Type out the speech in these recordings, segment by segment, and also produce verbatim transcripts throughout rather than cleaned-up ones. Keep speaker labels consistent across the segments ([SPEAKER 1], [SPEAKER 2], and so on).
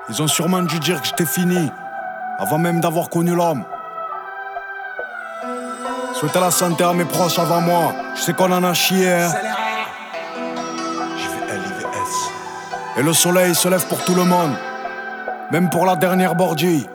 [SPEAKER 1] Ils ont sûrement dû dire que j'étais fini, avant même d'avoir connu l'homme. Souhaiter la santé à mes proches avant moi, je sais qu'on en a chié, hein. J V L I V S. Et le soleil se lève pour tout le monde, même pour la dernière bordille.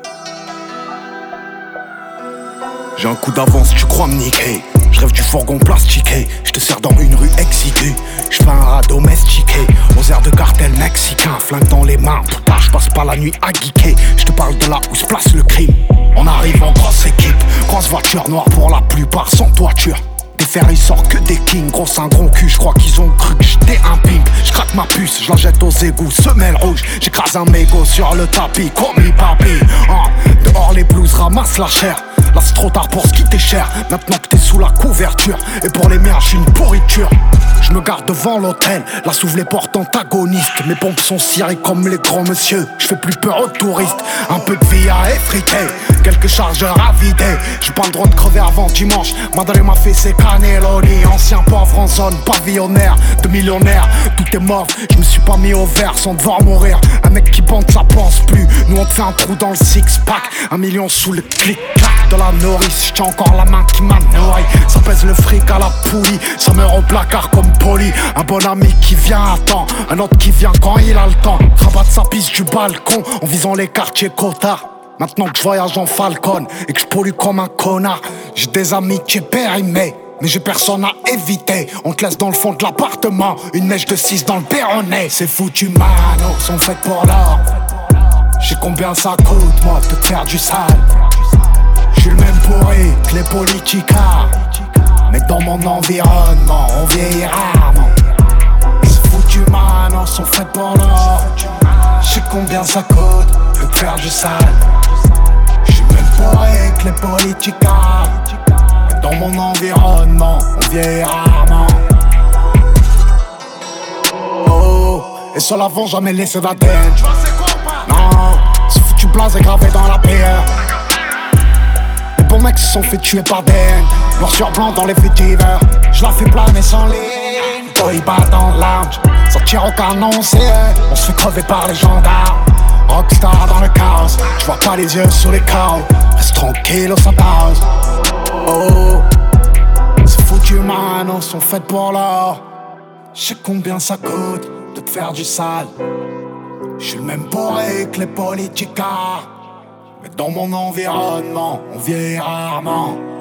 [SPEAKER 1] J'ai un coup d'avance, tu crois me niquer. Je rêve du fourgon plastiqué, je te sers dans une rue exiguë. Je fais un rat domestiqué, aux airs de cartel mexicain. Flingue dans les mains, putain, je passe pas la nuit à geeker. Je te parle de là où se place le crime. On arrive en grosse équipe, grosse voiture noire pour la plupart sans toiture. Des fers ils sortent que des kings, gros un gros cul, je crois qu'ils ont cru que j'étais un pimp. Je craque ma puce, je la jette aux égouts, semelle rouge. J'écrase un mégot sur le tapis, comme les papis. Hein, dehors les blues ramassent la chair. Là c'est trop tard pour ce qui t'est cher, maintenant que t'es sous la couverture. Et pour les miens j'suis une pourriture. Je me garde devant l'hôtel, là s'ouvrent les portes antagonistes. Mes pompes sont cirées comme les grands monsieur. Je fais plus peur aux touristes, un peu de vie à effriter, quelques chargeurs à vider. J'ai pas le droit de crever avant dimanche. Madre m'a fait ses cannelloni. Ancien pauvre en zone pavillonnaire de millionnaire. Tout est mort, je me suis pas mis au vert sans devoir mourir. Un mec qui bande ça pense plus. Nous on te fait un trou dans le six-pack. Un million sous le clic-clac de la nourrice. J'tiens encore la main qui m'a nourri. Ça pèse le fric à la poulie. Ça meurt au placard comme poli. Un bon ami qui vient à temps, un autre qui vient quand il a le temps. Rabatte sa piste du balcon en visant les quartiers cotards. Maintenant que je voyage en Falcon et que je pollue comme un connard. J'ai des amitiés périmées, mais j'ai personne à éviter. On te laisse dans le fond de l'appartement, une mèche de six dans le péroné. Ces foutus manos sont faites pour l'or. J'sais combien ça coûte moi de te faire du sale. J'suis le même pourri que les politicards, mais dans mon environnement on vieillit rarement. Ces foutus manos sont faites pour l'or. J'sais combien ça coûte de te faire du sale. J'suis le même pourri que les politicards, mais dans mon environnement on vieillit rarement. Oh, et sur l'avant jamais laissé d'Athènes. Non, ce foutu blasé gravé dans la pierre. Les bons mecs se sont fait tuer par des haines. Noir sur blanc dans les faits divers. Je la fais planer sans ligne. Toi il bat dans le lounge. Ça tire au canon, c'est on se fait crever par les gendarmes. Rockstar dans le chaos. Je vois pas les yeux sur les chaos. Reste tranquille au Santaos. Oh, ces foutus manos sont faites pour l'or. J'sais combien ça coûte de te faire du sale. J'suis le même bourré que les politicards, mais dans mon environnement, on vieillit rarement.